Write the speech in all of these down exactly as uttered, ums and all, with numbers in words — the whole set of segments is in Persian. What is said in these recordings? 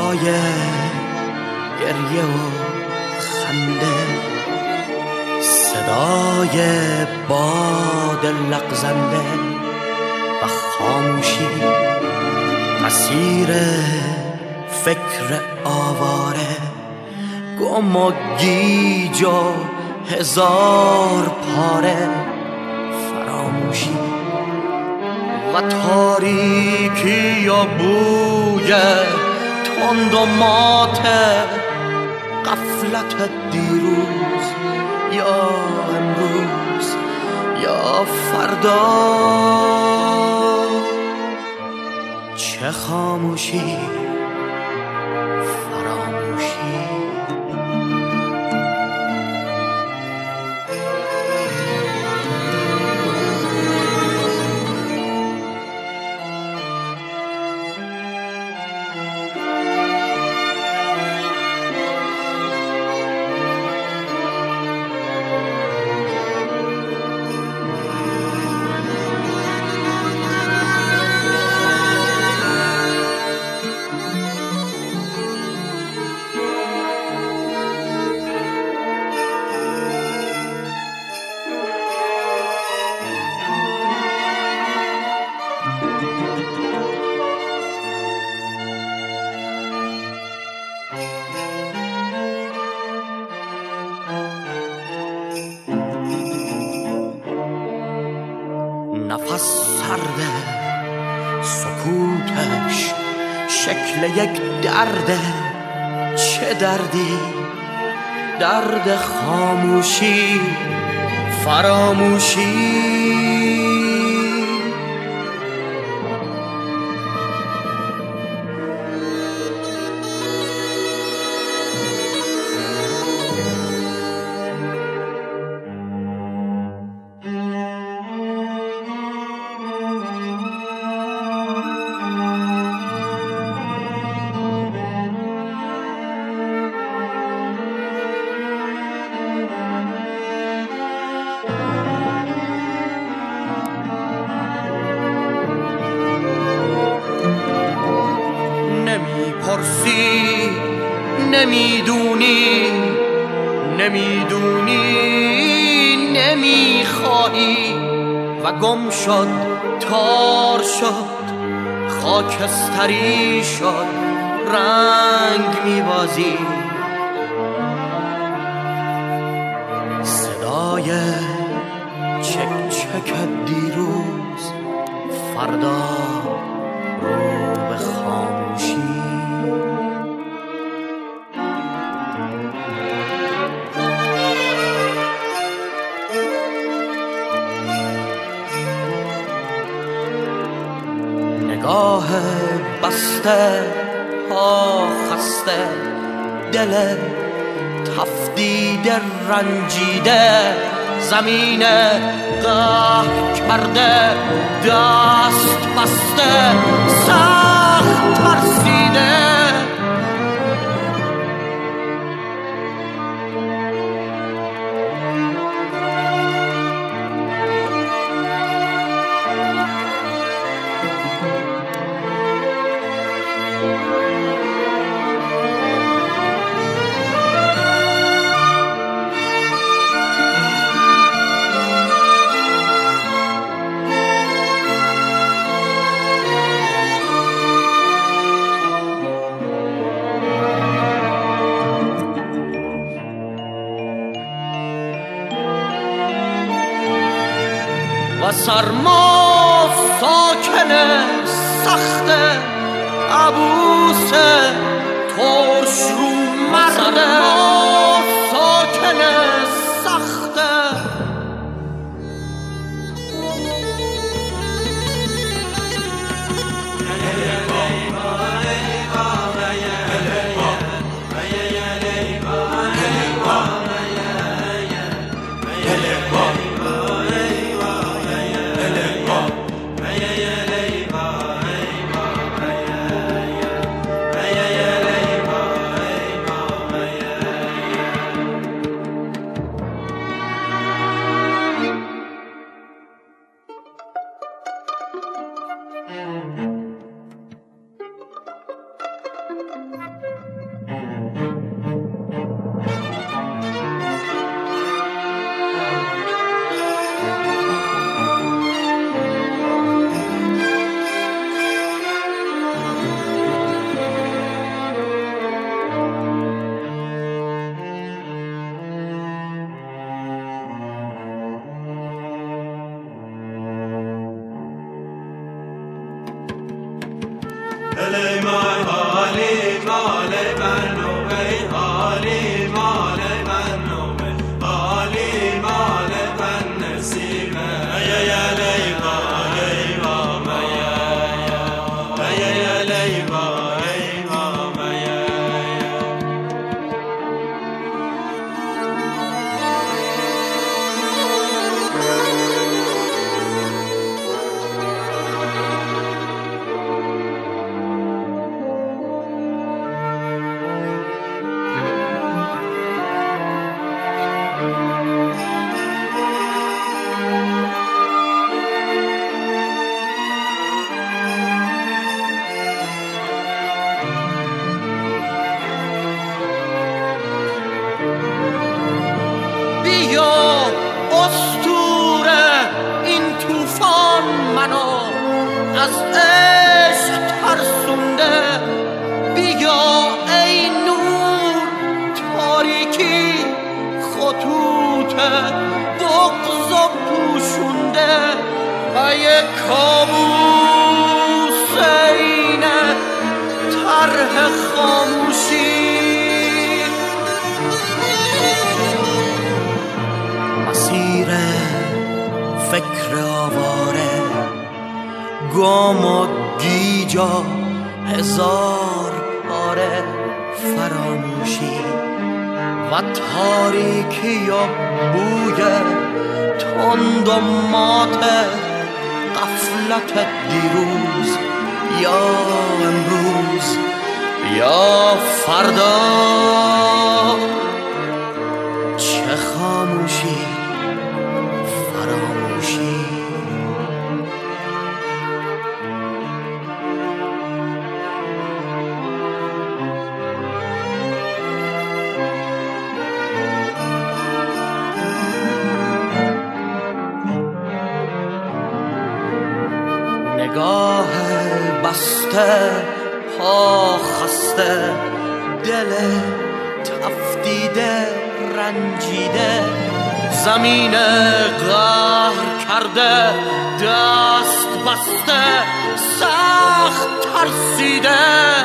صدای گریه و خنده، صدای باد لغزنده و خاموشی، مسیر فکر آواره، گم و گیج و هزار پاره، فراموشی و تاریکی یا بوی تند و مات غفلت دیروز یا امروز یا فردا. چه خاموشی، فراموشی. نفس سرده، سکوتش شکل یک درده. چه دردی؟ درد خاموشی، فراموشی. نمیپرسی، نمیدونی، نمیدونی، نمیخوایی و گم شد، تار شد، خاکستری شد، رنگ میبازی. صدای چک چک دیروز، فردا رو به خاموشی. نگاه بسته، ها خسته، دل تفدید رنجیده، زمین قهر کرده، دست بسته، سخت ترسیده. و سرما ساکن سخت عبوس ترش رو مرده، ساکن سخت. الی مای حالی مال منو ای حالی مال منو حالی مال من نسیمه ای الی مای مای ای الی مای مای از عشق ترسونده بیا ای نور تاریکی خطوط بغض و پوشونده ای کابوس اینه طرح خاموشی مسیر فکر آواره گم و گیجا هزار پاره فراموشی و تاریکی و بوی تند و مات غفلت دیروز یا امروز یا فردا چه خاموشی فراموشی نگاه بسته پا خسته دل تفدیده رنجیده زمین قهر کرده دست بسته سخت ترسیده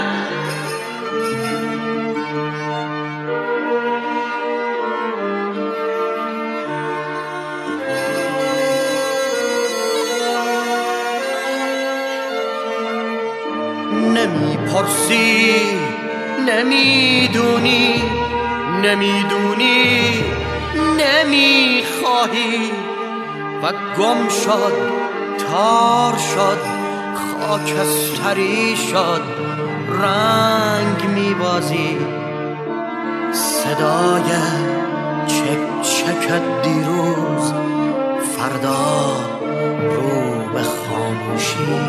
نمیپرسی نمیدونی نمیدونی نمیخواهی و گم شد تار شد خاکستری شد رنگ میبازی صدای چک چک دیروز فردا رو به خاموشی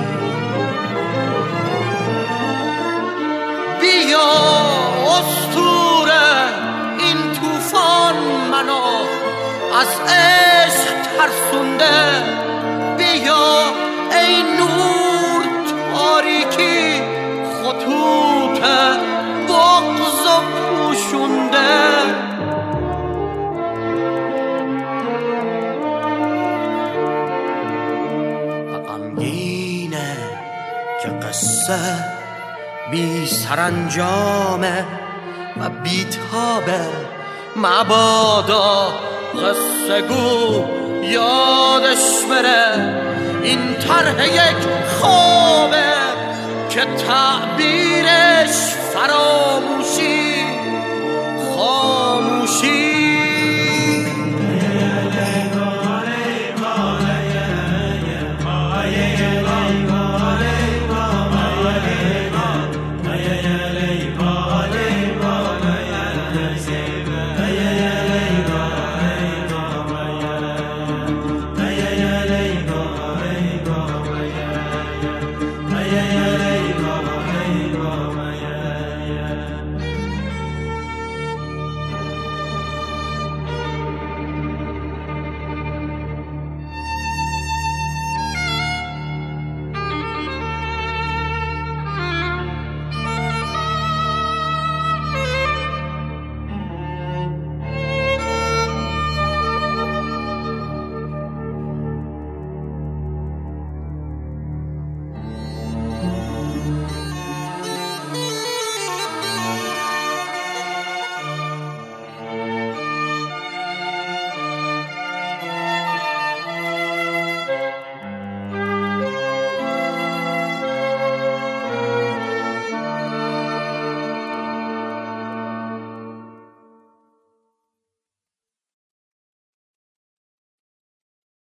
بیا اسطوره این طوفان منو از عشق ترسونده بیا ای نور تاریکی خطوط بغض و پوشونده و غمگینه که قصه بی سرانجامه و بی تابه مبادا قصه گو یادش بره این طرح یک خوابه که تعبیر